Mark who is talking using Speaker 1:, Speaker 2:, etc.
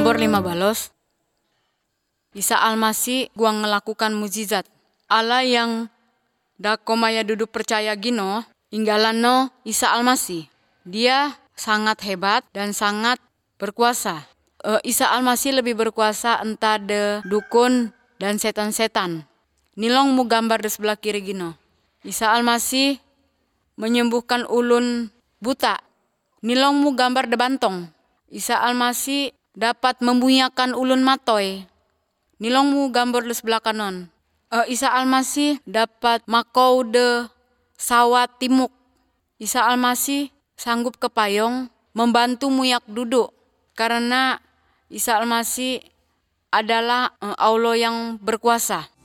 Speaker 1: Mazmur 15. Isa Almasih gua ngelakukan mujizat. Allah yang dakomaya duduk percaya gino, inggalano Isa Almasih. Dia sangat hebat dan sangat berkuasa. Isa Almasih lebih berkuasa entah de dukun dan setan-setan. Nilong mu gambar di sebelah kiri gino. Isa Almasih menyembuhkan ulun buta. Nilong mu gambar de bantong. Isa Almasih dapat membunyakan ulun matoy. Nilong mu gambar di sebelah kanon. Isa Almasih dapat makau de sawat timuk. Isa Almasih sanggup kepayong membantu muyak duduk. Karena Isa Almasih adalah Allah yang berkuasa.